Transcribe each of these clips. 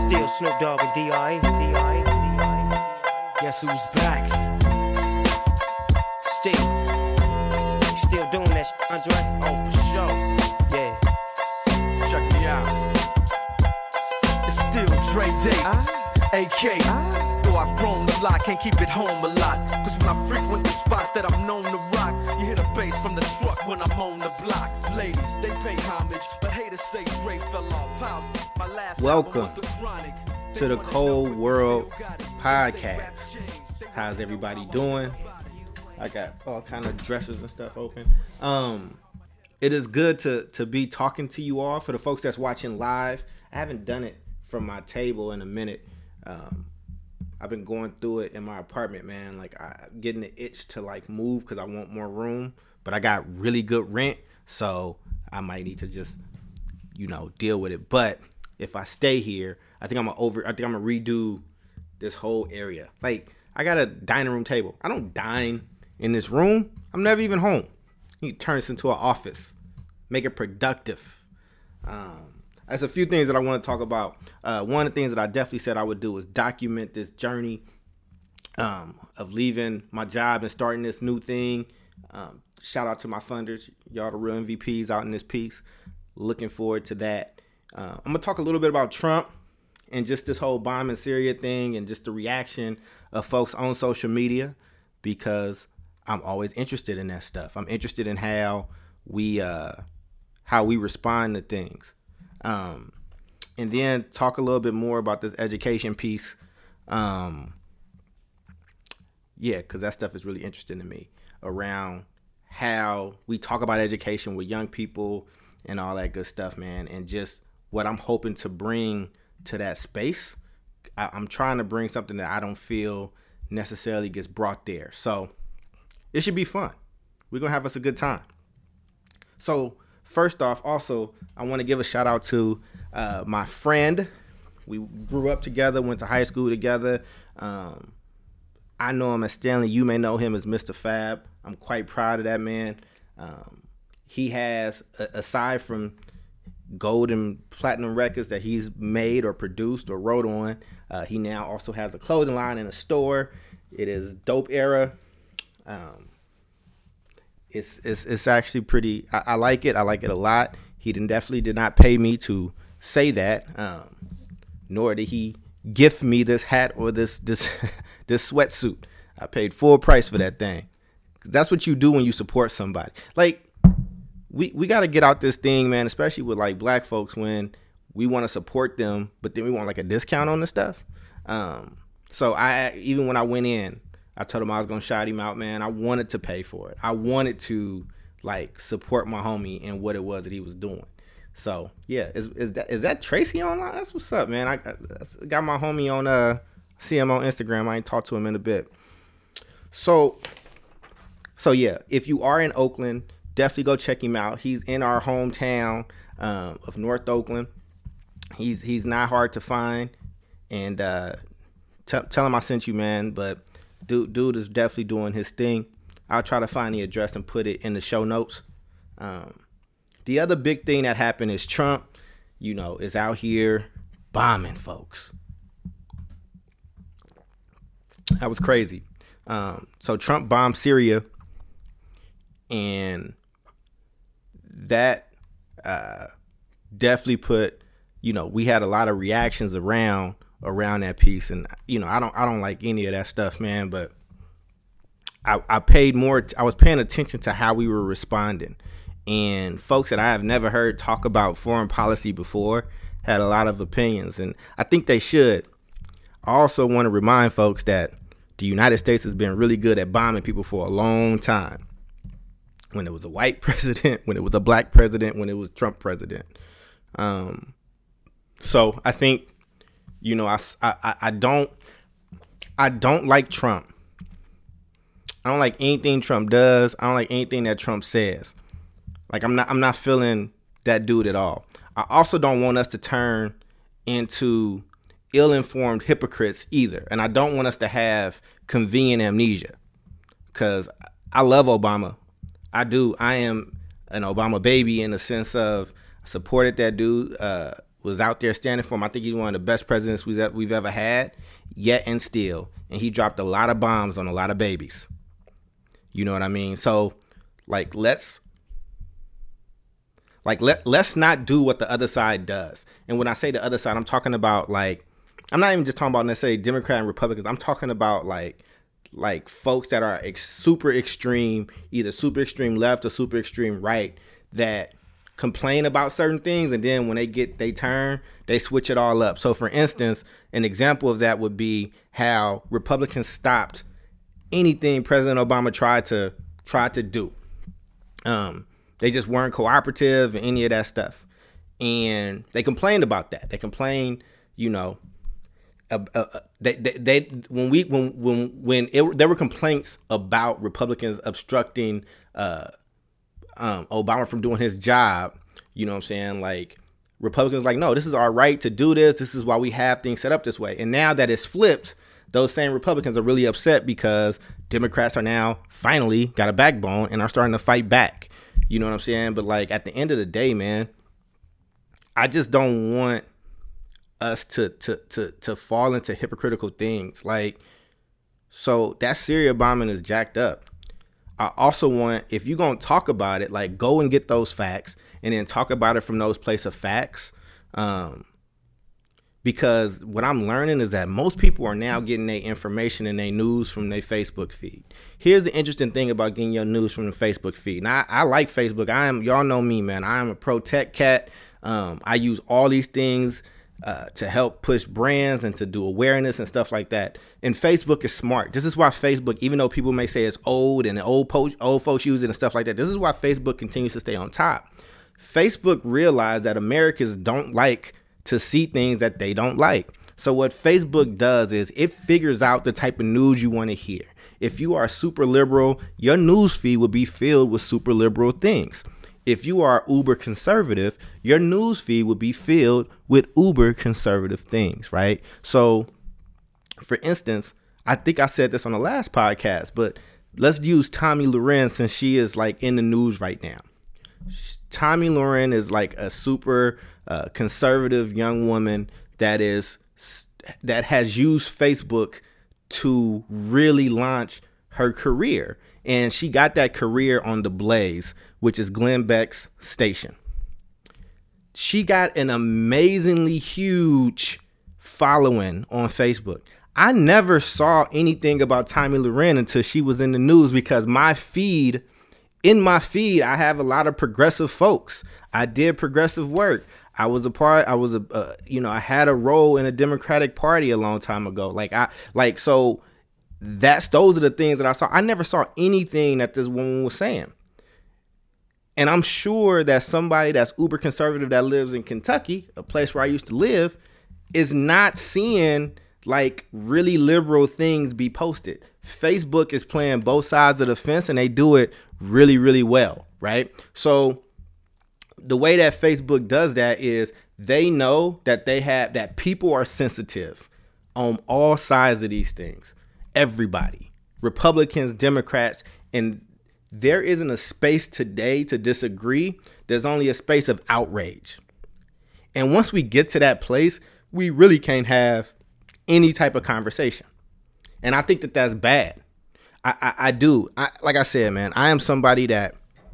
Still Snoop Dogg and D.R.E. Guess who's back? Still doing that shit, Andre? Oh, for sure. Yeah. Check me out. It's still Dre Day, AK. Though I've grown a lot, can't keep it home a lot. Cause when I frequent the spots that I'm known to rock, you hear the bass from the truck when I'm on the block. Ladies, they pay homage, but haters say Dre fell off. How? My last Welcome to the Cold World Podcast. How's everybody doing? I got all kind of dressers and stuff open. It is good to be talking to you all. For the folks that's watching live, I haven't done it from my table in a minute. I've been going through it in my apartment, man. Like, I'm getting the itch to like move because I want more room. But I got really good rent, so I might need to just, deal with it. But if I stay here, I think I'm gonna redo this whole area. Like, I got a dining room table. I don't dine in this room. I'm never even home. You turn this into an office, make it productive. There's a few things that I want to talk about. One of the things that I definitely said I would do is document this journey of leaving my job and starting this new thing. Shout out to my funders. Y'all the real MVPs out in this piece. Looking forward to that. I'm going to talk a little bit about Trump and just this whole bomb in Syria thing and just the reaction of folks on social media, because I'm always interested in that stuff. I'm interested in how we respond to things. And then talk a little bit more about this education piece. Because that stuff is really interesting to me, around how we talk about education with young people and all that good stuff, man. And just what I'm hoping to bring to that space. I'm trying to bring something that I don't feel necessarily gets brought there. So it should be fun. We're going to have us a good time. So first off, also, I want to give a shout out to my friend. We grew up together, went to high school together. I know him as Stanley. You may know him as Mr. Fab. I'm quite proud of that man. He has, aside from gold and platinum records that he's made or produced or wrote on, he now also has a clothing line and a store. It is Dope Era. It's actually pretty. I like it. I like it a lot. He definitely did not pay me to say that, nor did he gift me this hat or this sweatsuit. I paid full price for that thing. That's what you do when you support somebody. Like, we got to get out this thing, man, especially with like black folks, when we want to support them, but then we want like a discount on the stuff. So even when I went in, I told him I was going to shout him out, man. I wanted to pay for it. I wanted to like support my homie and what it was that he was doing. So yeah, is that Tracy online? That's what's up, man. I got my homie on see him on Instagram. I ain't talked to him in a bit. So yeah, if you are in Oakland, definitely go check him out. He's in our hometown of North Oakland. He's not hard to find, and tell him I sent you, man. But dude is definitely doing his thing. I'll try to find the address and put it in the show notes. The other big thing that happened is Trump, is out here bombing folks. That was crazy. So Trump bombed Syria, and that definitely put, we had a lot of reactions around that piece. And, I don't like any of that stuff, man, but I was paying attention to how we were responding. And folks that I have never heard talk about foreign policy before had a lot of opinions, and I think they should. I also want to remind folks that the United States has been really good at bombing people for a long time. When it was a white president, when it was a black president, when it was Trump president. So I think, I don't like Trump. I don't like anything Trump does. I don't like anything that Trump says. Like, I'm not feeling that dude at all. I also don't want us to turn into ill-informed hypocrites either. And I don't want us to have convenient amnesia, because I love Obama. I do. I am an Obama baby in the sense of I supported that dude was out there standing for him. I think he's one of the best presidents we've ever had, yet and still. And he dropped a lot of bombs on a lot of babies. You know what I mean? So, let's not do what the other side does. And when I say the other side, I'm talking about I'm not even just talking about necessarily Democrat and Republicans. I'm talking about like folks that are super extreme, either super extreme left or super extreme right, that complain about certain things, and then when they get they turn, they switch it all up. So for instance, an example of that would be how Republicans stopped anything President Obama tried to do. They just weren't cooperative and any of that stuff, and they complained about that. They complained, there were complaints about Republicans obstructing Obama from doing his job. You know what I'm saying? Like, Republicans no, this is our right to do this. This is why we have things set up this way. And now that it's flipped, those same Republicans are really upset because Democrats are now finally got a backbone and are starting to fight back. You know what I'm saying? But at the end of the day, man, I just don't want us to fall into hypocritical things. So that Syria bombing is jacked up. I also want, if you're going to talk about it, go and get those facts and then talk about it from those places of facts. Because what I'm learning is that most people are now getting their information and their news from their Facebook feed. Here's the interesting thing about getting your news from the Facebook feed. Now, I like Facebook. Y'all know me, man. I am a pro tech cat. I use all these things to help push brands and to do awareness and stuff like that. And Facebook is smart. This is why Facebook, even though people may say it's old and old folks use it and stuff like that, this is why Facebook continues to stay on top. Facebook realized that Americans don't like to see things that they don't like. So what Facebook does is it figures out the type of news you want to hear. If you are super liberal, your news feed will be filled with super liberal things. If you are uber conservative, your news feed will be filled with uber conservative things, right? So, for instance, I think I said this on the last podcast, but let's use Tomi Lahren since she is in the news right now. Tomi Lahren is a super conservative young woman that has used Facebook to really launch her career. And she got that career on The Blaze, which is Glenn Beck's station. She got an amazingly huge following on Facebook. I never saw anything about Tomi Lahren until she was in the news, because in my feed, I have a lot of progressive folks. I did progressive work. I had a role in a Democratic Party a long time ago. So those are the things that I saw. I never saw anything that this woman was saying. And I'm sure that somebody that's uber conservative that lives in Kentucky, a place where I used to live, is not seeing really liberal things be posted. Facebook is playing both sides of the fence, and they do it really, really well, right? So the way that Facebook does that is they know that that people are sensitive on all sides of these things. Everybody, Republicans, Democrats, and there isn't a space today to disagree. There's only a space of outrage. And once we get to that place, we really can't have any type of conversation. And I think that that's bad. I do. Like I said, man, I am somebody that,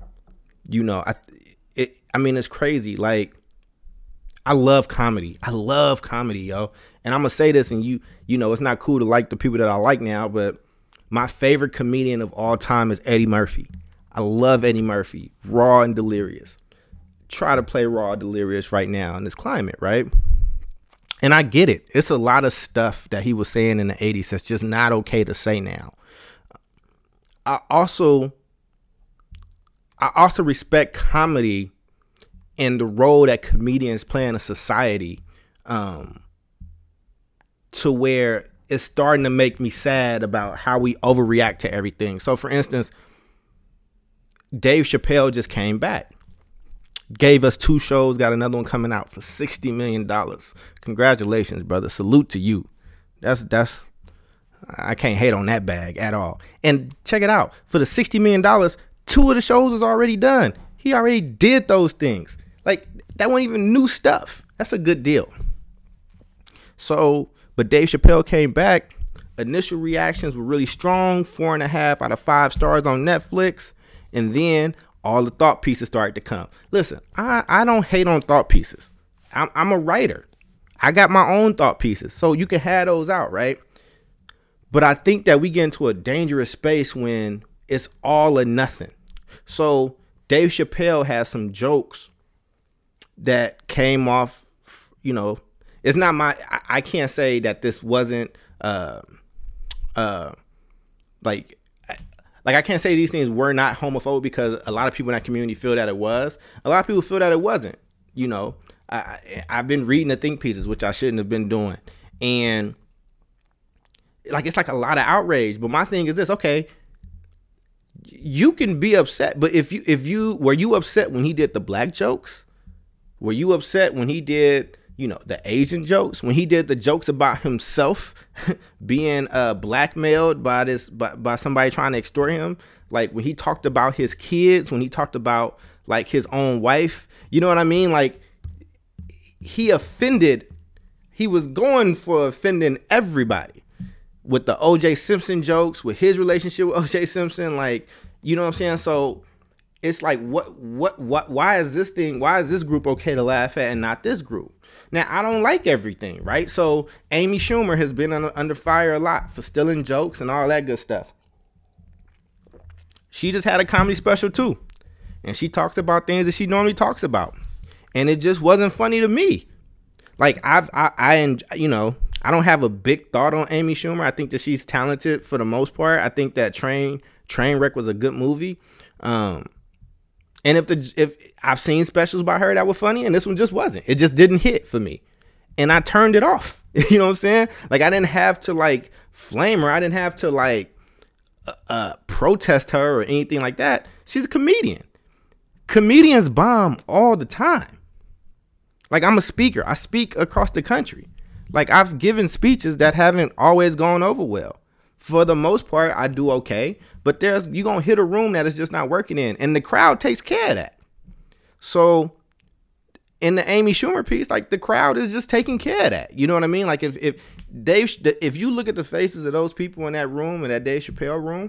it's crazy. I love comedy. Yo. And I'm going to say this, and it's not cool to like the people that I like now, but my favorite comedian of all time is Eddie Murphy. I love Eddie Murphy, raw and delirious. Try to play raw and delirious right now in this climate, right? And I get it. It's a lot of stuff that he was saying in the 80s that's just not okay to say now. I also respect comedy and the role that comedians play in a society, to where it's starting to make me sad about how we overreact to everything. So, for instance, Dave Chappelle just came back, gave us 2 shows, got another one coming out for $60 million. Congratulations, brother. Salute to you. That's I can't hate on that bag at all. And check it out. For the $60 million, 2 of the shows is already done. He already did those things. That wasn't even new stuff. That's a good deal. So, but Dave Chappelle came back. Initial reactions were really strong, 4.5 out of 5 stars on Netflix. And then all the thought pieces started to come. Listen, I don't hate on thought pieces. I'm a writer. I got my own thought pieces. So you can have those out, right? But I think that we get into a dangerous space when it's all or nothing. So Dave Chappelle has some jokes that came off, you know, it's not my, I can't say that this wasn't, like I can't say these things were not homophobic, because a lot of people in that community feel that it was. A lot of people feel that it wasn't. You know, I've been reading the think pieces, which I shouldn't have been doing. And like, it's like a lot of outrage. But my thing is this, okay, you can be upset, but if you were you upset when he did the black jokes? Were you upset when he did, you know, the Asian jokes, when he did the jokes about himself being blackmailed by somebody trying to extort him? Like when he talked about his kids, when he talked about like his own wife, you know what I mean? Like he was going for offending everybody with the O.J. Simpson jokes, with his relationship with O.J. Simpson. Like, you know what I'm saying? So it's like, why is this group okay to laugh at and not this group? Now, I don't like everything, right? So Amy Schumer has been under fire a lot for stealing jokes and all that good stuff. She just had a comedy special too. And she talks about things that she normally talks about. And it just wasn't funny to me. Like I you know, I don't have a big thought on Amy Schumer. I think that she's talented for the most part. I think that Trainwreck was a good movie. And if I've seen specials by her that were funny, and this one just wasn't. It just didn't hit for me. And I turned it off. You know what I'm saying? Like I didn't have to like flame her. I didn't have to like protest her or anything like that. She's a comedian. Comedians bomb all the time. Like I'm a speaker. I speak across the country. Like I've given speeches that haven't always gone over well. For the most part, I do okay. But you're going to hit a room that is just not working in. And the crowd takes care of that. So in the Amy Schumer piece, like the crowd is just taking care of that. You know what I mean? Like if you look at the faces of those people in that room, in that Dave Chappelle room,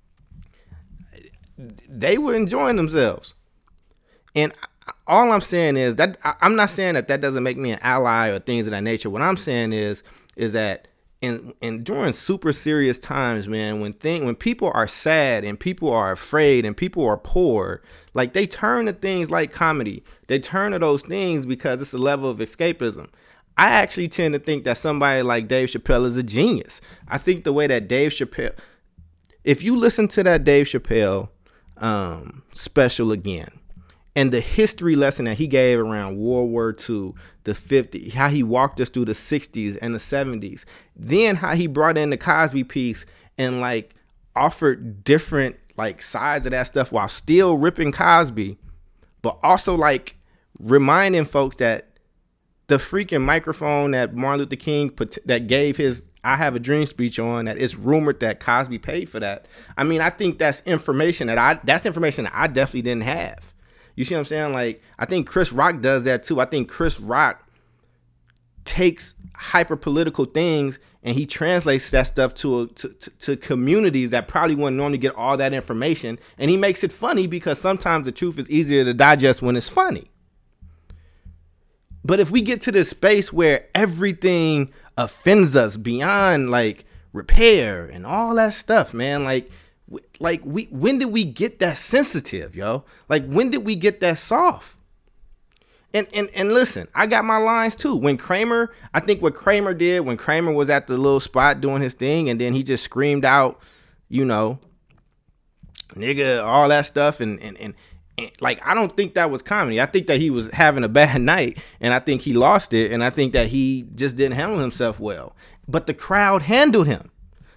they were enjoying themselves. And all I'm saying is that I'm not saying that doesn't make me an ally or things of that nature. What I'm saying is that in during super serious times, man, when people are sad and people are afraid and people are poor, like they turn to things like comedy. They turn to those things because it's a level of escapism. I actually tend to think that somebody like Dave Chappelle is a genius. I think the way that Dave Chappelle, if you listen to that Dave Chappelle special again, and the history lesson that he gave around World War II, the 50s, how he walked us through the 60s and the 70s, then how he brought in the Cosby piece and like offered different like sides of that stuff while still ripping Cosby, but also like reminding folks that the freaking microphone that Martin Luther King that gave his I Have a Dream speech on, that it's rumored that Cosby paid for that. I mean, I think that's information that I definitely didn't have. You see what I'm saying? Like, I think Chris Rock does that too. I think Chris Rock takes hyper political things and he translates that stuff to communities that probably wouldn't normally get all that information. And he makes it funny because sometimes the truth is easier to digest when it's funny. But if we get to this space where everything offends us beyond like repair and all that stuff, man, when did we get that sensitive, yo? Like, when did we get that soft? And listen, I got my lines too. When Kramer, I think what Kramer did when Kramer was at the little spot doing his thing, and then he just screamed out, you know, nigga, all that stuff, and like, I don't think that was comedy. I think that he was having a bad night, and I think he lost it, and I think that he just didn't handle himself well. But the crowd handled him.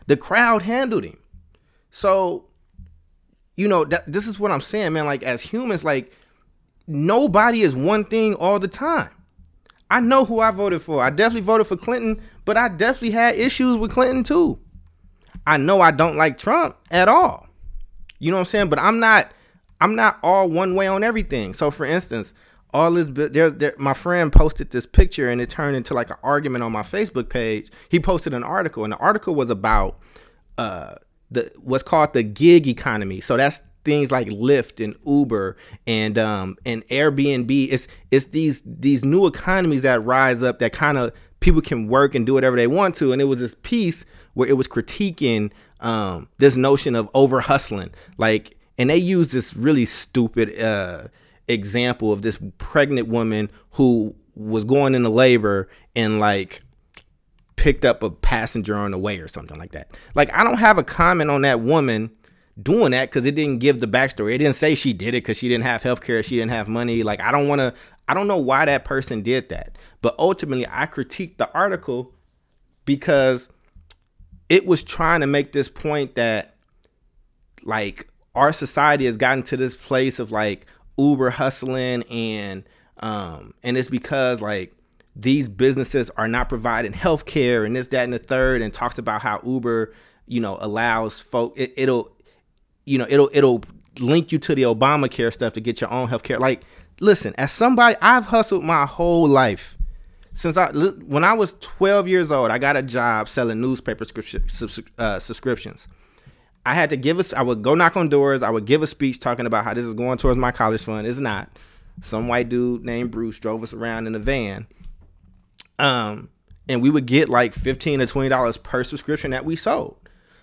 So, you know, this is what I'm saying, man. Like, as humans, like, nobody is one thing all the time. I know who I voted for. I definitely voted for Clinton, but I definitely had issues with Clinton too. I know I don't like Trump at all. You know what I'm saying? But I'm not all one way on everything. So, for instance, all this, my friend posted this picture and it turned into like an argument on my Facebook page. He posted an article, and the article was about what's called the gig economy. So that's things like Lyft and Uber and Airbnb. It's these new economies that rise up that kind of people can work and do whatever they want to. And it was this piece where it was critiquing this notion of over hustling, like, and they used this really stupid example of this pregnant woman who was going into labor and like picked up a passenger on the way or something like that. Like, I don't have a comment on that woman doing that because it didn't give the backstory. It didn't say she did it because she didn't have healthcare, she didn't have money. Like, I don't know why that person did that. But ultimately, I critiqued the article because it was trying to make this point that, like, our society has gotten to this place of like Uber hustling, and it's because like these businesses are not providing healthcare and this, that, and the third, and talks about how Uber, allows folk, it'll link you to the Obamacare stuff to get your own healthcare. Like, listen, as somebody, I've hustled my whole life. When I was 12 years old, I got a job selling newspaper subscriptions. I would go knock on doors. I would give a speech talking about how this is going towards my college fund. It's not. Some white dude named Bruce drove us around in a van. And we would get like $15 to $20 per subscription that we sold.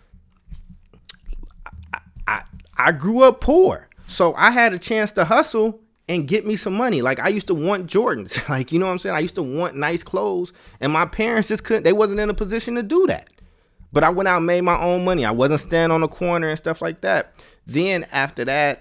I grew up poor, so I had a chance to hustle and get me some money. Like, I used to want Jordans. Like, you know what I'm saying? I used to want nice clothes, and my parents just couldn't. They wasn't in a position to do that. But I went out and made my own money. I wasn't standing on the corner and stuff like that. Then after that,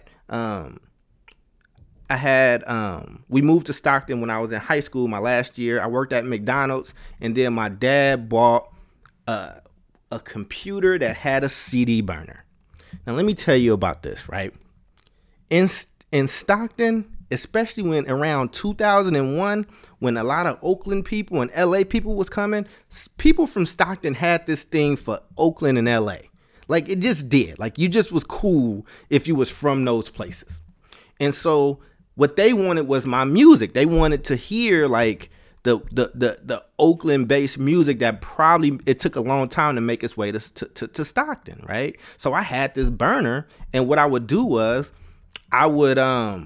we moved to Stockton when I was in high school, my last year. I worked at McDonald's, and then my dad bought a computer that had a CD burner. Now, let me tell you about this, right? In Stockton, especially when around 2001, when a lot of Oakland people and LA people was coming, people from Stockton had this thing for Oakland and LA. Like, it just did. Like, you just was cool if you was from those places. And so what they wanted was my music. They wanted to hear like the Oakland based music that probably it took a long time to make its way to Stockton, right? So I had this burner, and what I would do was I would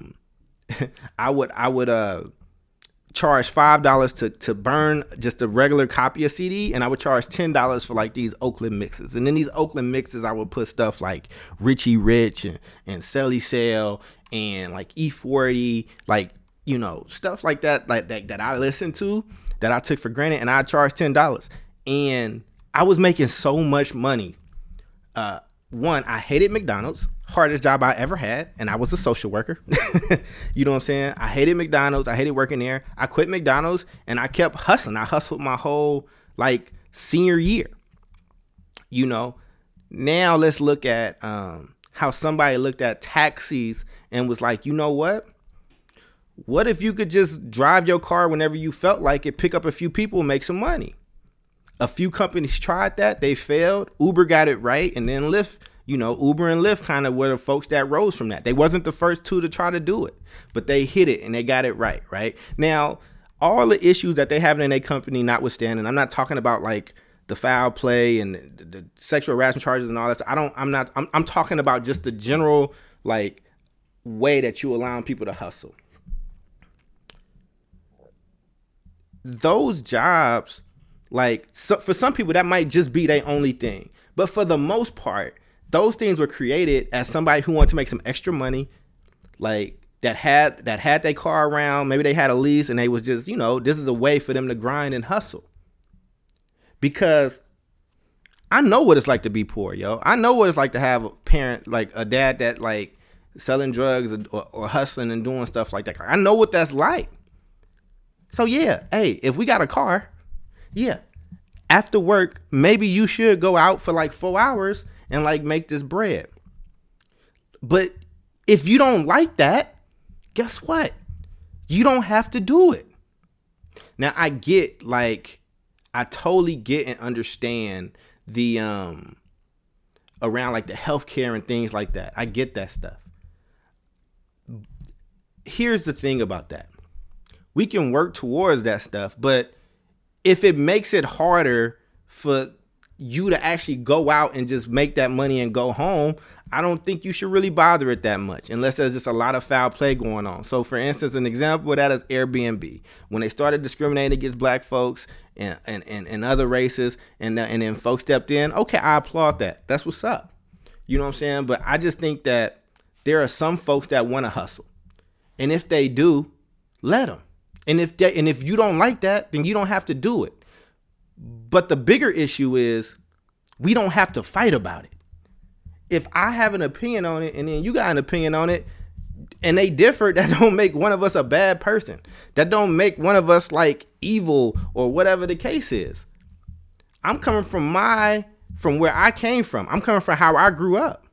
charge $5 to burn just a regular copy of CD, and I would charge $10 for like these Oakland mixes. And in these Oakland mixes, I would put stuff like Richie Rich and Selly Sale and like E40, like, stuff like that, like that I listened to, that I took for granted, and I charged $10. And I was making so much money. One, I hated McDonald's. Hardest job I ever had, and I was a social worker. You know what I'm saying? I hated McDonald's. I hated working there. I quit McDonald's, and I kept hustling. I hustled my whole like senior year. Now let's look at how somebody looked at taxis and was like, you know what? What if you could just drive your car whenever you felt like it, pick up a few people, and make some money? A few companies tried that. They failed. Uber got it right, and then Lyft. Uber and Lyft kind of were the folks that rose from that. They wasn't the first two to try to do it, but they hit it and they got it right. Right now, all the issues that they have in their company notwithstanding, I'm not talking about like the foul play and the sexual harassment charges and all that. I'm talking about just the general like way that you allowing people to hustle. Those jobs, for some people, that might just be their only thing. But for the most part, those things were created as somebody who wanted to make some extra money, like that had their car around. Maybe they had a lease, and they was just, this is a way for them to grind and hustle. Because I know what it's like to be poor, yo. I know what it's like to have a parent, like a dad that like selling drugs or hustling and doing stuff like that. I know what that's like. So yeah, hey, if we got a car, yeah, after work, maybe you should go out for like 4 hours and like make this bread. But if you don't like that, guess what? You don't have to do it. Now I totally get and understand the around like the healthcare and things like that. I get that stuff. Here's the thing about that. We can work towards that stuff. But if it makes it harder for you to actually go out and just make that money and go home, I don't think you should really bother it that much unless there's just a lot of foul play going on. So for instance, an example of that is Airbnb. When they started discriminating against black folks and other races and then folks stepped in, okay, I applaud that. That's what's up. You know what I'm saying? But I just think that there are some folks that want to hustle. And if they do, let them. And if you don't like that, then you don't have to do it. But the bigger issue is we don't have to fight about it. If I have an opinion on it and then you got an opinion on it and they differ, that don't make one of us a bad person. That don't make one of us like evil or whatever the case is. I'm coming from where I came from. I'm coming from how I grew up.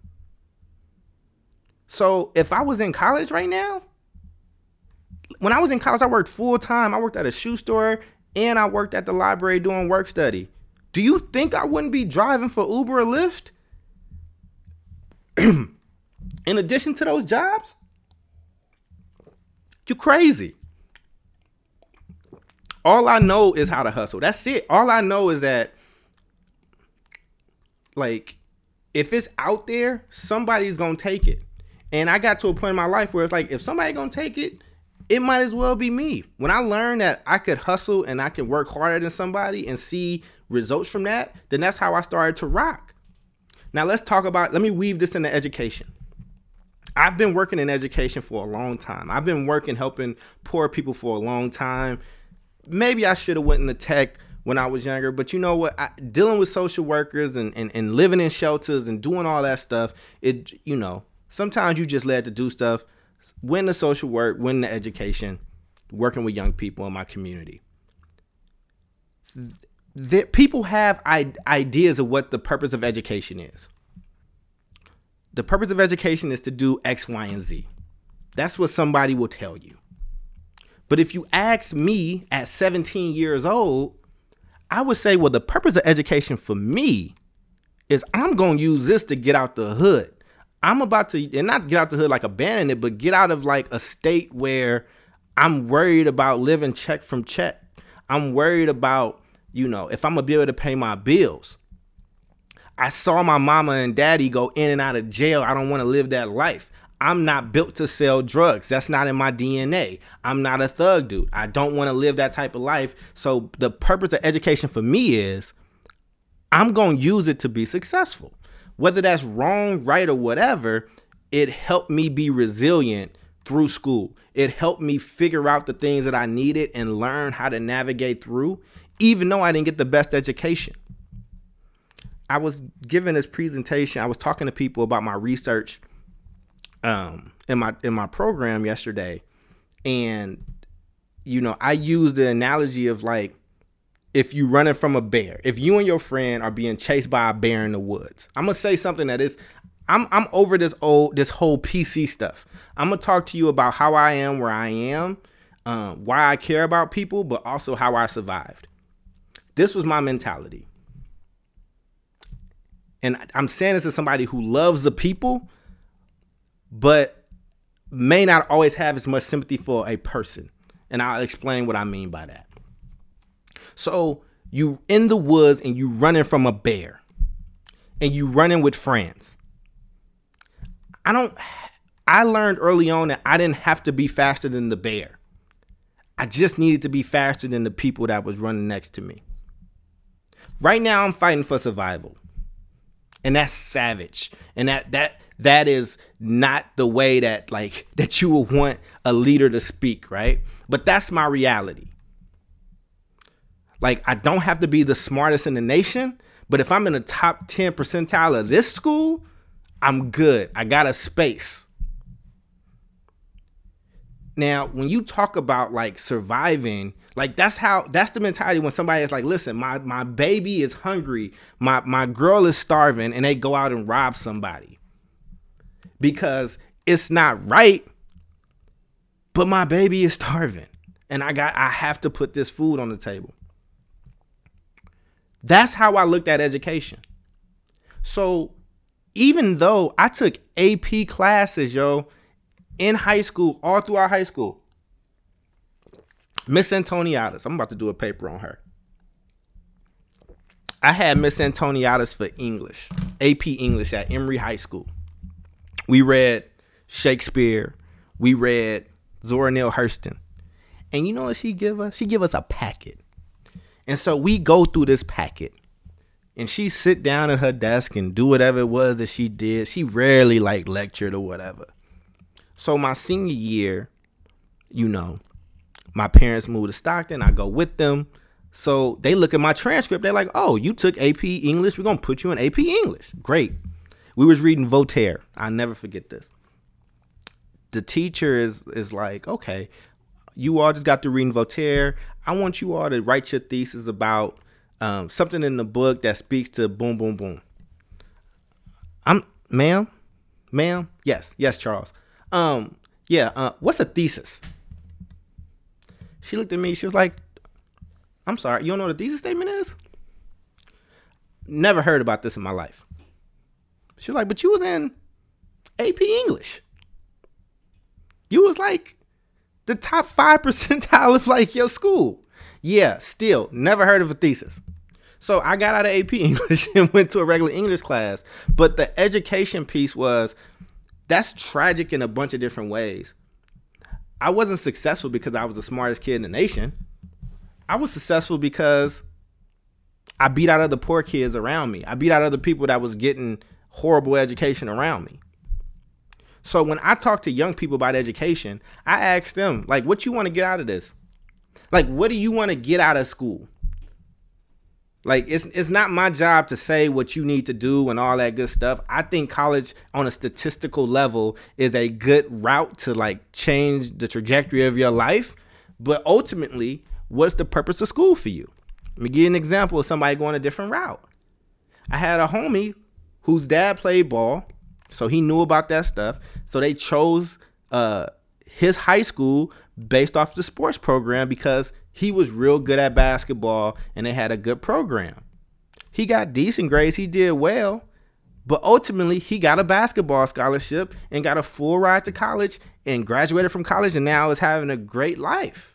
So if I was in college right now, when I was in college, I worked full time. I worked at a shoe store and I worked at the library doing work study. Do you think I wouldn't be driving for Uber or Lyft? In addition to those jobs? You crazy. All I know is how to hustle. That's it. All I know is that, like, if it's out there, somebody's going to take it. And I got to a point in my life where it's like, if somebody's going to take it, it might as well be me. When I learned that I could hustle and I could work harder than somebody and see results from that, then that's how I started to rock. Now let me weave this into education. I've been working in education for a long time. I've been helping poor people for a long time. Maybe I should have went into tech when I was younger, but you know what? Dealing with social workers and living in shelters and doing all that stuff, sometimes you just led to do stuff. Win the social work, win the education, working with young people in my community. People have ideas of what the purpose of education is. The purpose of education is to do X, Y, and Z. That's what somebody will tell you. But if you ask me at 17 years old, I would say, well, the purpose of education for me is I'm going to use this to get out the hood. I'm about to, and not get out the hood like abandon it, but get out of like a state where I'm worried about living check from check. I'm worried about, if I'm going to be able to pay my bills. I saw my mama and daddy go in and out of jail. I don't want to live that life. I'm not built to sell drugs. That's not in my DNA. I'm not a thug dude. I don't want to live that type of life. So the purpose of education for me is I'm going to use it to be successful. Whether that's wrong, right, or whatever, it helped me be resilient through school. It helped me figure out the things that I needed and learn how to navigate through, even though I didn't get the best education. I was giving this presentation. I was talking to people about my research in my program yesterday. And, I used the analogy of like, if you running from a bear, if you and your friend are being chased by a bear in the woods, I'm going to say something that is, I'm over this whole PC stuff. I'm going to talk to you about how I am where I am, why I care about people, but also how I survived. This was my mentality. And I'm saying this to somebody who loves the people, but may not always have as much sympathy for a person. And I'll explain what I mean by that. So you in the woods and you running from a bear and you running with friends. I learned early on that I didn't have to be faster than the bear. I just needed to be faster than the people that was running next to me. Right now I'm fighting for survival. And that's savage. And that is not the way that you would want a leader to speak, right? But that's my reality. Like, I don't have to be the smartest in the nation, but if I'm in the top 10 percentile of this school, I'm good. I got a space. Now, when you talk about like surviving, like that's the mentality when somebody is like, listen, my baby is hungry, my girl is starving, and they go out and rob somebody because it's not right, but my baby is starving and I have to put this food on the table. That's how I looked at education. So even though I took AP classes, in high school, all throughout high school, Miss Antoniadis. I'm about to do a paper on her. I had Miss Antoniadis for English, AP English at Emory High School. We read Shakespeare. We read Zora Neale Hurston. And you know what she give us? She give us a packet. And so we go through this packet. And she sit down at her desk and do whatever it was that she did. She rarely like lectured or whatever. So my senior year, you know, my parents moved to Stockton. I go with them. So they look at my transcript. They're like, oh, you took AP English. We're going to put you in AP English. Great. We was reading Voltaire. I'll never forget this. The teacher is like, okay, you all just got to reading Voltaire. I want you all to write your thesis about something in the book that speaks to boom, boom, boom. Ma'am, yes, Charles. What's a thesis? She looked at me. She was like, I'm sorry, you don't know what a thesis statement is? Never heard about this in my life. She was like, but you was in AP English. You was like the top 5 percentile of like your school. Yeah, still never heard of a thesis. So I got out of AP English and went to a regular English class. But the education piece that's tragic in a bunch of different ways. I wasn't successful because I was the smartest kid in the nation. I was successful because I beat out other poor kids around me. I beat out other people that was getting horrible education around me. So when I talk to young people about education, I ask them, like, what you want to get out of this? Like, what do you want to get out of school? Like, it's not my job to say what you need to do and all that good stuff. I think college on a statistical level is a good route to like change the trajectory of your life. But ultimately, what's the purpose of school for you? Let me give you an example of somebody going a different route. I had a homie whose dad played ball, so he knew about that stuff. So they chose his high school based off the sports program because he was real good at basketball and they had a good program. He got decent grades. He did well. But ultimately, he got a basketball scholarship and got a full ride to college and graduated from college and now is having a great life.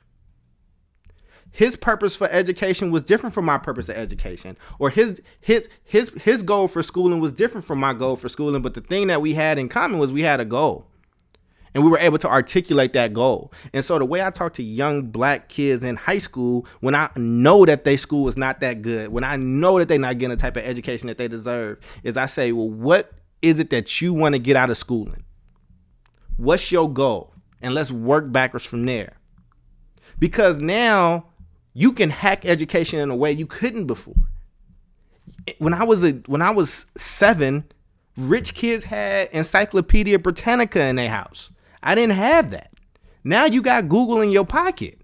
His purpose for education was different from my purpose of education, or his goal for schooling was different from my goal for schooling. But the thing that we had in common was we had a goal and we were able to articulate that goal. And so the way I talk to young black kids in high school, when I know that their school is not that good, when I know that they're not getting the type of education that they deserve, is I say, well, what is it that you want to get out of schooling? What's your goal? And let's work backwards from there. Because now you can hack education in a way you couldn't before. When I was 7, rich kids had Encyclopedia Britannica in their house. I didn't have that. Now you got Google in your pocket.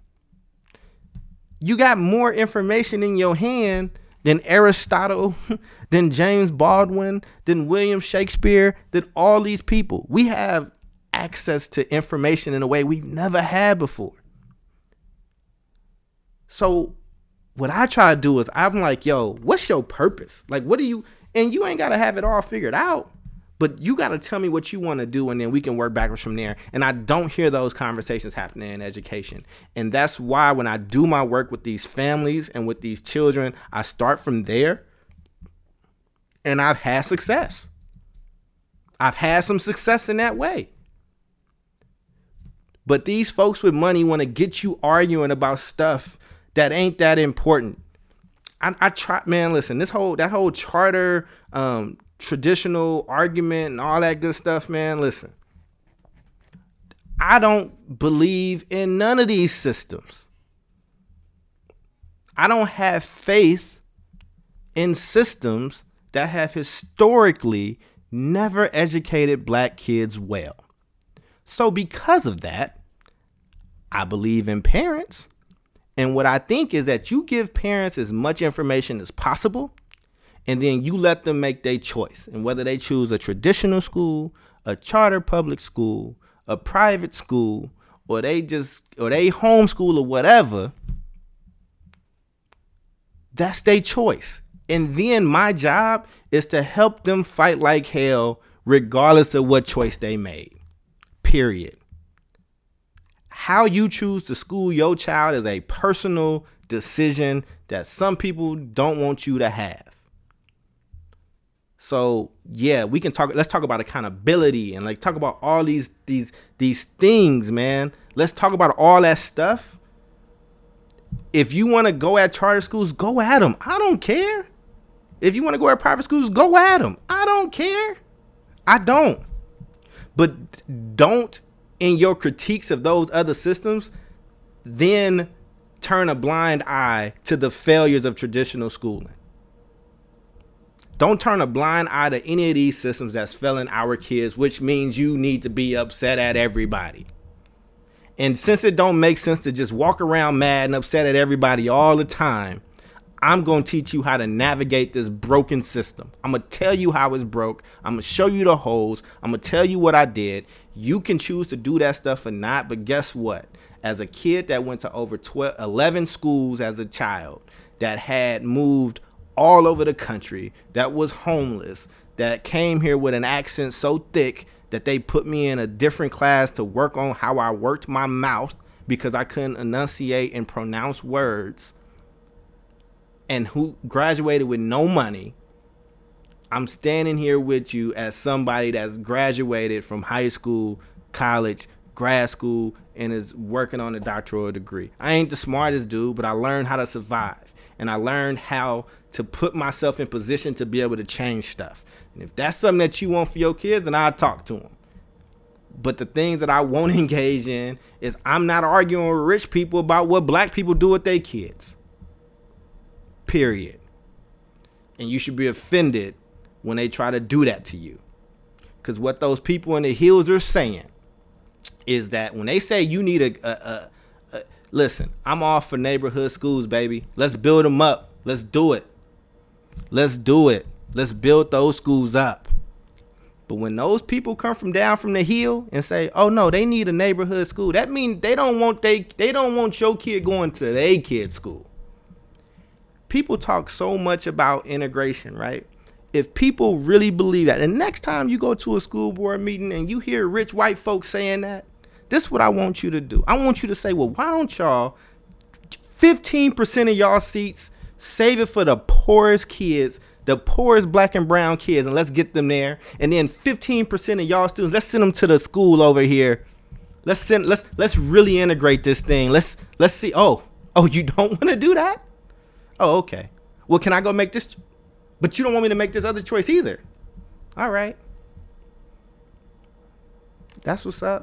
You got more information in your hand than Aristotle, than James Baldwin, than William Shakespeare, than all these people. We have access to information in a way we've never had before. So what I try to do is I'm like, yo, what's your purpose? Like, what do you, and you ain't got to have it all figured out, but you got to tell me what you want to do and then we can work backwards from there. And I don't hear those conversations happening in education. And that's why when I do my work with these families and with these children, I start from there and I've had success. I've had some success in that way. But these folks with money want to get you arguing about stuff that ain't that important. I try, man, listen, that whole charter, traditional argument and all that good stuff, man, listen. I don't believe in none of these systems. I don't have faith in systems that have historically never educated black kids well. So because of that, I believe in parents. And what I think is that you give parents as much information as possible, and then you let them make their choice. And whether they choose a traditional school, a charter public school, a private school, or they homeschool or whatever, that's their choice. And then my job is to help them fight like hell, regardless of what choice they made. Period. How you choose to school your child is a personal decision that some people don't want you to have. So yeah, we can talk. Let's talk about accountability and like talk about all these things, man. Let's talk about all that stuff. If you want to go at charter schools, go at them. I don't care. If you want to go at private schools, go at them. I don't care. I don't. But don't, in your critiques of those other systems, then turn a blind eye to the failures of traditional schooling. Don't turn a blind eye to any of these systems that's failing our kids, which means you need to be upset at everybody. And since it don't make sense to just walk around mad and upset at everybody all the time, I'm going to teach you how to navigate this broken system. I'm going to tell you how it's broke. I'm going to show you the holes. I'm going to tell you what I did. You can choose to do that stuff or not, but guess what? As a kid that went to over 11 schools as a child, that had moved all over the country, that was homeless, that came here with an accent so thick that they put me in a different class to work on how I worked my mouth because I couldn't enunciate and pronounce words, and who graduated with no money. I'm standing here with you as somebody that's graduated from high school, college, grad school, and is working on a doctoral degree. I ain't the smartest dude, but I learned how to survive. And I learned how to put myself in position to be able to change stuff. And if that's something that you want for your kids, then I'll talk to them. But the things that I won't engage in is I'm not arguing with rich people about what black people do with their kids. Period. And you should be offended when they try to do that to you. Because what those people in the hills are saying is that when they say you need listen, I'm all for neighborhood schools, baby. Let's build them up. Let's do it. Let's do it. Let's build those schools up. But when those people come from down from the hill and say, oh no, they need a neighborhood school, that means they don't want your kid going to their kid's school. People talk so much about integration, right? If people really believe that, and next time you go to a school board meeting and you hear rich white folks saying that, this is what I want you to do. I want you to say, well, why don't y'all 15% of y'all seats, save it for the poorest kids, the poorest black and brown kids, and let's get them there. And then 15% of y'all students, let's send them to the school over here. Let's really integrate this thing. Let's see. Oh, you don't want to do that? Oh, okay. Well, can I go make this? But you don't want me to make this other choice either. All right. That's what's up.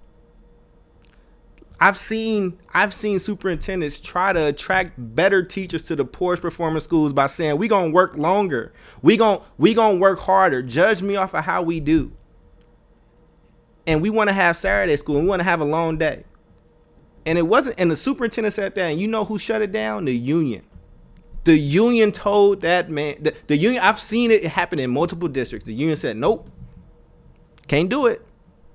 I've seen superintendents try to attract better teachers to the poorest performing schools by saying, we going to work longer. We going to work harder. Judge me off of how we do. And we want to have Saturday school. And we want to have a long day. And it wasn't, and the superintendent said that, and you know who shut it down? The union. The union told that man, the union, I've seen it happen in multiple districts. The union said, nope, can't do it.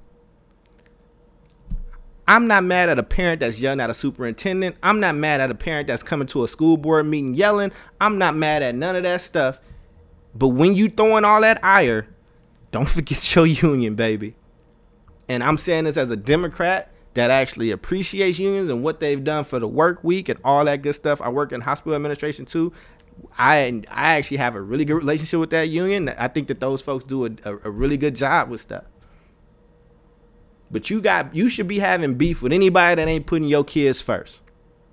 I'm not mad at a parent that's yelling at a superintendent. I'm not mad at a parent that's coming to a school board meeting yelling. I'm not mad at none of that stuff. But when you throwing all that ire, don't forget your union, baby. And I'm saying this as a Democrat that actually appreciates unions and what they've done for the work week and all that good stuff. I work in hospital administration too. I actually have a really good relationship with that union. I think that those folks do a really good job with stuff. But you should be having beef with anybody that ain't putting your kids first.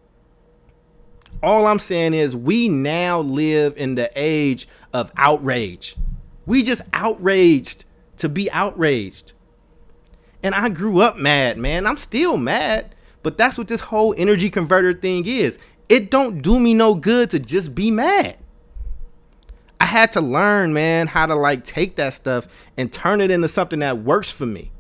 All I'm saying is we now live in the age of outrage. We just outraged to be outraged. And I grew up mad, man. I'm still mad. But that's what this whole energy converter thing is. It don't do me no good to just be mad. I had to learn, man, how to take that stuff and turn it into something that works for me.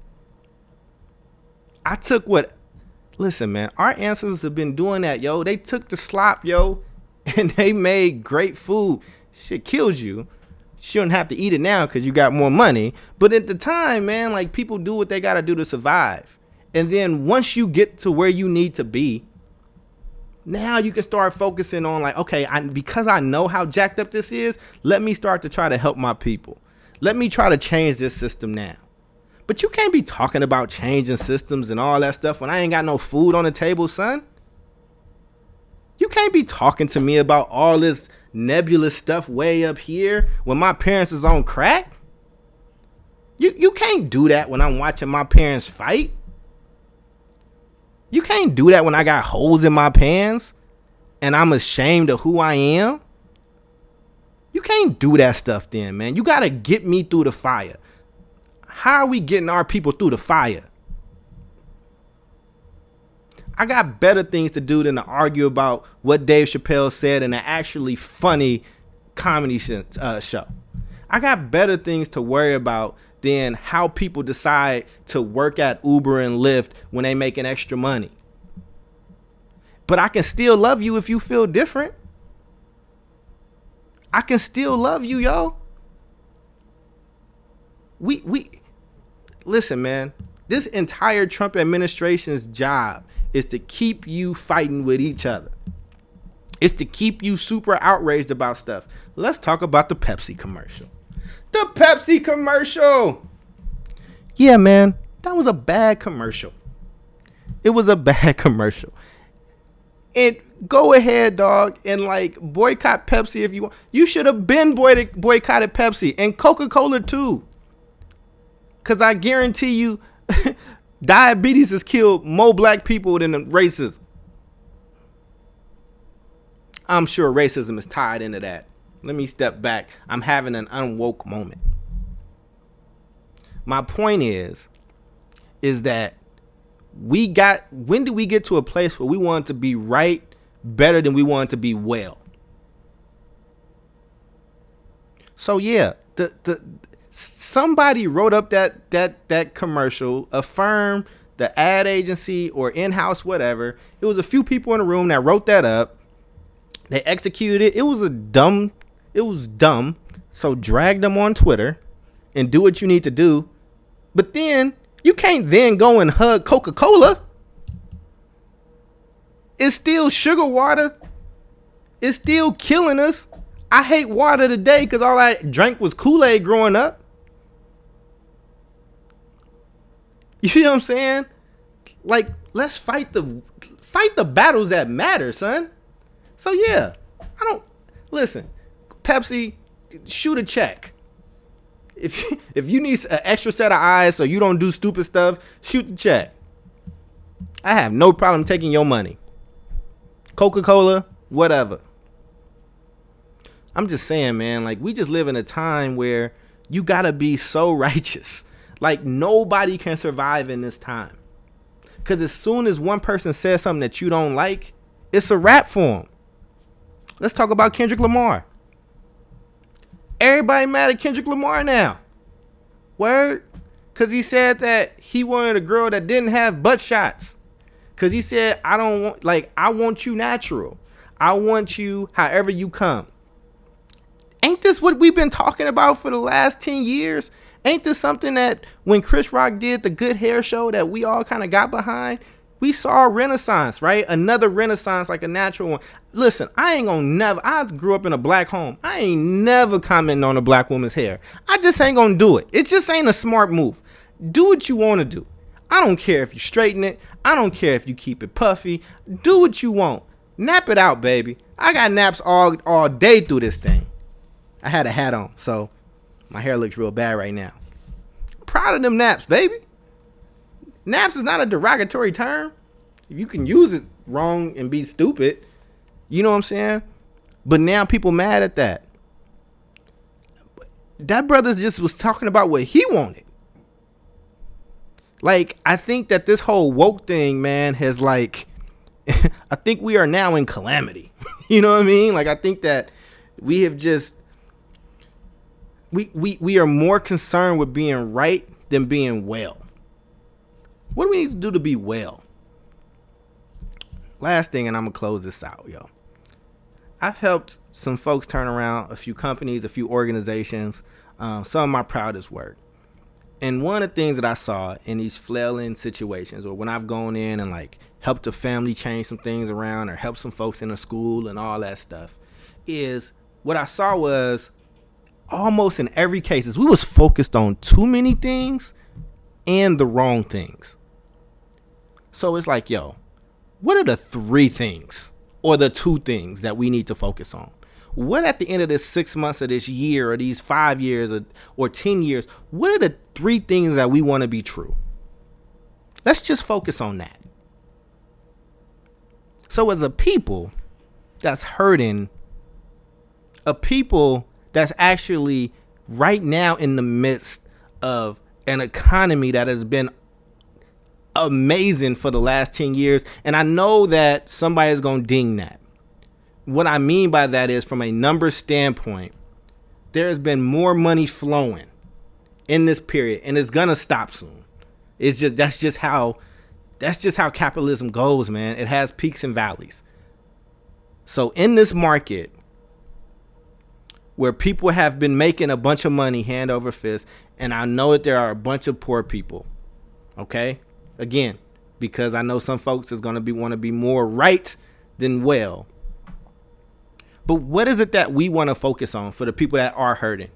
I took listen, man, our ancestors have been doing that, yo. They took the slop, yo, and they made great food. Shit kills you. Shouldn't have to eat it now because you got more money. But at the time, man, people do what they got to do to survive. And then once you get to where you need to be, now you can start focusing on okay, because I know how jacked up this is, let me start to try to help my people. Let me try to change this system now. But you can't be talking about changing systems and all that stuff when I ain't got no food on the table, son. You can't be talking to me about all this nebulous stuff way up here when my parents is on crack. You can't do that when I'm watching my parents fight. You can't do that when I got holes in my pants and I'm ashamed of who I am. You can't do that stuff then, man. You got to get me through the fire. How are we getting our people through the fire? I got better things to do than to argue about what Dave Chappelle said in an actually funny comedy show. I got better things to worry about than how people decide to work at Uber and Lyft when they making extra money. But I can still love you if you feel different. I can still love you, yo. We listen, man. This entire Trump administration's job is to keep you fighting with each other. It's to keep you super outraged about stuff. Let's talk about the Pepsi commercial. The Pepsi commercial. Yeah, man, that was a bad commercial. It was a bad commercial. And go ahead, dog, and like boycott Pepsi if you want. You should have been boycotted Pepsi and Coca-Cola too. Because I guarantee you, diabetes has killed more black people than racism. I'm sure racism is tied into that. Let me step back. I'm having an unwoke moment. My point is that when did we get to a place where we want to be right better than we want to be well? So yeah, somebody wrote up that commercial, a firm, the ad agency or in-house, whatever. It was a few people in the room that wrote that up. They executed it. It was dumb. So drag them on Twitter and do what you need to do. But then you can't then go and hug Coca-Cola. It's still sugar water. It's still killing us. I hate water today because all I drank was Kool-Aid growing up. You see what I'm saying? Like, let's fight the battles that matter, son. So yeah, listen, Pepsi, shoot a check. If you need an extra set of eyes so you don't do stupid stuff, shoot the check. I have no problem taking your money. Coca-Cola, whatever. I'm just saying, man, like we just live in a time where you gotta be so righteous. Like nobody can survive in this time. Because as soon as one person says something that you don't like, it's a wrap for them. Let's talk about Kendrick Lamar. Everybody mad at Kendrick Lamar now. Word? Because he said that he wanted a girl that didn't have butt shots. Because he said, I want you natural. I want you however you come. Ain't this what we've been talking about for the last 10 years? Ain't this something that when Chris Rock did the Good Hair show that we all kind of got behind? We saw a renaissance, right? Another renaissance, like a natural one. Listen, I grew up in a black home. I ain't never commenting on a black woman's hair. I just ain't gonna do it. It just ain't a smart move. Do what you want to do. I don't care if you straighten it. I don't care if you keep it puffy. Do what you want. Nap it out, baby. I got naps all day through this thing. I had a hat on, so my hair looks real bad right now. I'm proud of them naps, baby. Naps is not a derogatory term. You can use it wrong and be stupid. You know what I'm saying? But now people mad at that. That brother just was talking about what he wanted. Like, I think that this whole woke thing, man, has like, I think we are now in calamity. You know what I mean? Like, I think that we have just, we are more concerned with being right than being well. What do we need to do to be well? Last thing, and I'm going to close this out, yo. I've helped some folks turn around, a few companies, a few organizations, some of my proudest work. And one of the things that I saw in these flailing situations, or when I've gone in and like helped a family change some things around or helped some folks in a school and all that stuff, is what I saw was almost in every case is we was focused on too many things and the wrong things. So it's like, yo, what are the 3 things or the 2 things that we need to focus on? What at the end of this 6 months of this year or these 5 years or 10 years, what are the 3 things that we want to be true? Let's just focus on that. So as a people that's hurting, a people that's actually right now in the midst of an economy that has been amazing for the last 10 years. And I know that somebody's going to ding that. What I mean by that is, from a numbers standpoint, there has been more money flowing in this period, and it's going to stop soon. That's just how capitalism goes, man. It has peaks and valleys. So in this market where people have been making a bunch of money hand over fist, and I know that there are a bunch of poor people, okay? Again, because I know some folks is going to want to be more right than well. But what is it that we want to focus on for the people that are hurting?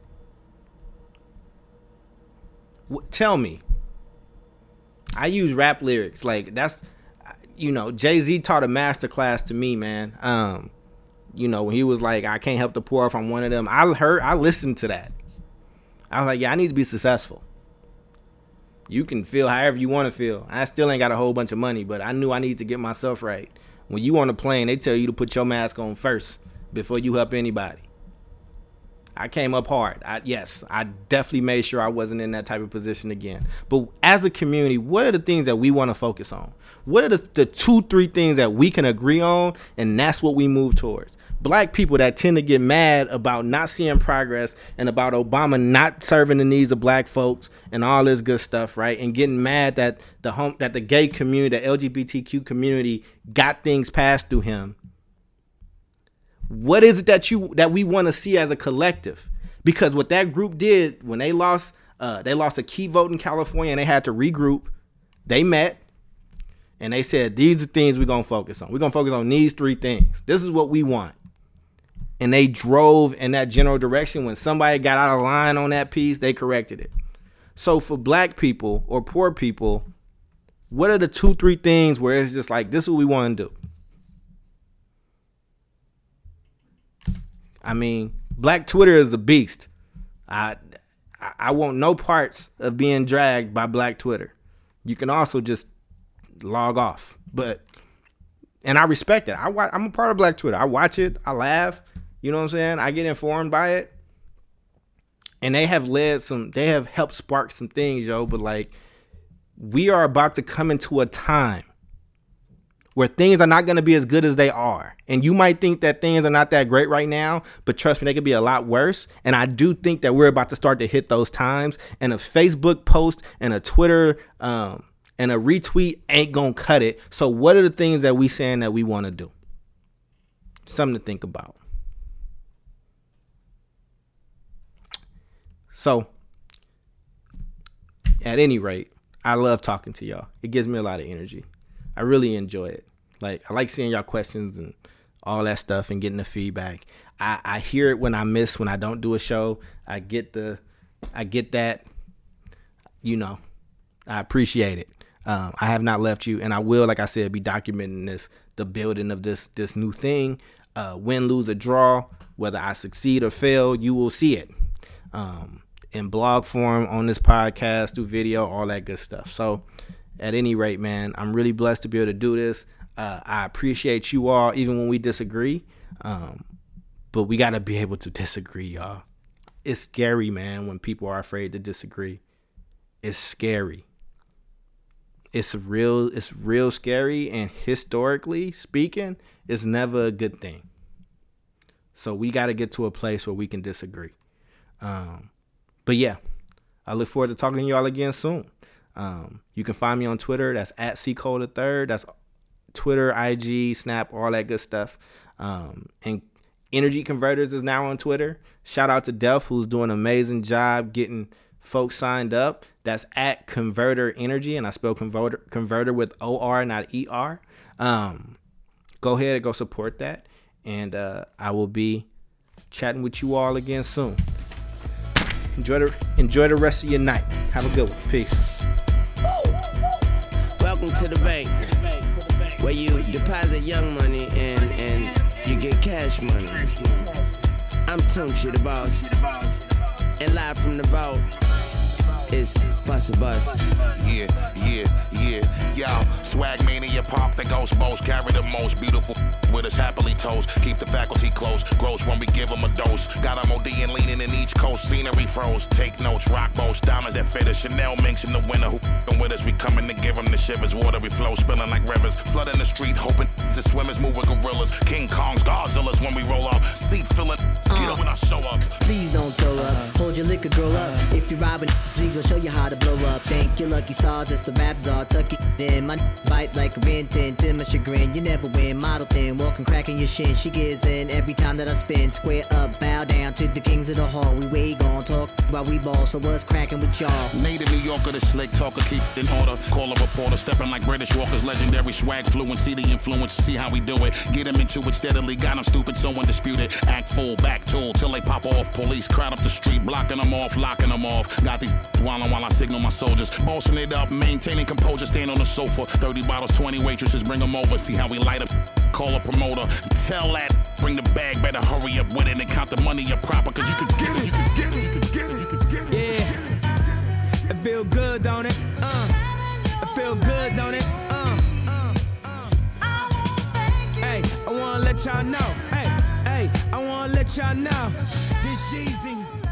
Tell me. I use rap lyrics. Like, that's, Jay-Z taught a masterclass to me, man. When he was like, I can't help the poor if I'm one of them. I listened to that. I was like, yeah, I need to be successful. You can feel however you want to feel. I still ain't got a whole bunch of money, but I knew I need to get myself right. When you on a plane, they tell you to put your mask on first before you help anybody. I came up hard. I definitely made sure I wasn't in that type of position again. But as a community, what are the things that we want to focus on? What are the 2-3 things that we can agree on? And that's what we move towards. Black people that tend to get mad about not seeing progress and about Obama not serving the needs of black folks and all this good stuff, right? And getting mad that the gay community, the LGBTQ community got things passed through him. What is it that we want to see as a collective? Because what that group did when they lost a key vote in California and they had to regroup, they met and they said, these are things we're going to focus on. We're going to focus on these 3 things. This is what we want. And they drove in that general direction. When somebody got out of line on that piece, they corrected it. So for black people or poor people, what are the 2-3 things where it's just like, this is what we want to do? I mean, Black Twitter is a beast. I want no parts of being dragged by Black Twitter. You can also just log off. And I respect it. I'm a part of Black Twitter. I watch it. I laugh. You know what I'm saying? I get informed by it. And they have helped spark some things, yo. But like, we are about to come into a time where things are not going to be as good as they are. And you might think that things are not that great right now, but trust me, they could be a lot worse. And I do think that we're about to start to hit those times. And a Facebook post and a Twitter and a retweet ain't going to cut it. So what are the things that we saying that we want to do? Something to think about. So at any rate, I love talking to y'all. It gives me a lot of energy. I really enjoy it. Like, I like seeing y'all questions and all that stuff and getting the feedback. I hear it when I don't do a show. I get that, I appreciate it. I have not left you, and I will, like I said, be documenting the building of this new thing. Win, lose, or draw, whether I succeed or fail, you will see it. In blog form, on this podcast, through video, all that good stuff. So at any rate, man, I'm really blessed to be able to do this. I appreciate you all, even when we disagree. But we got to be able to disagree, y'all. It's scary, man, when people are afraid to disagree. It's scary. It's real scary. And historically speaking, it's never a good thing. So we got to get to a place where we can disagree. But yeah, I look forward to talking to y'all again soon. You can find me on Twitter. That's at @CCole3rd. That's Twitter, IG, Snap, all that good stuff. And Energy Converters is now on Twitter. Shout out to Delph, who's doing an amazing job getting folks signed up. That's at Converter Energy, and I spell converter with OR, not ER. Go ahead and go support that. And I will be chatting with you all again soon. Enjoy the rest of your night. Have a good one. Peace. to the bank, where you deposit young money and you get cash money. I'm Tunchi, the boss, and live from the vault, it's Busta Bus. Yeah, y'all. Swag mania, pop the ghost boast. Carry the most beautiful with us happily toast. Keep the faculty close. Gross when we give them a dose. Got them OD and leaning in each coast. Scenery froze. Take notes, rock boats. Diamonds that fit us. Chanel minks in the winter. Who with us? We coming to give them the shivers. Watery flow spilling like rivers. Flooding the street, hoping the swimmers move with gorillas. King Kongs, Godzillas when we roll up. Seat filling. Get up when I show up. Please don't throw up. Hold your liquor, grow up. If you're robbing, we gon' show you how to blow up. Thank your lucky stars, it's the rap czar. Tuck it in, my bite like a Ren 10 to my chagrin. You never win, model thin, walking, cracking your shin. She gives in every time that I spin. Square up, bow down to the kings of the hall. We way gon' talk while we ball, so what's cracking with y'all? Native New Yorker, the slick talker, keep it in order. Call a reporter, stepping like British walkers. Legendary swag fluent, see the influence, see how we do it. Get them into it steadily, got them stupid, so undisputed. Act full, back tool, till they pop off. Police crowd up the street, blocking them off, locking them off. Got these while I signal my soldiers. Bossing it up, maintaining composure, stand on the sofa. 30 bottles, 20 waitresses, bring them over. See how we light up, call a promoter. Tell that, bring the bag, better hurry up with it and count the money up proper. Cause you can get it, you can get it, you can get it, you can get it. Yeah, it feel good, don't it? It feel good, don't it? Hey, I wanna let y'all know. Hey, I wanna let y'all know. This Yeezy.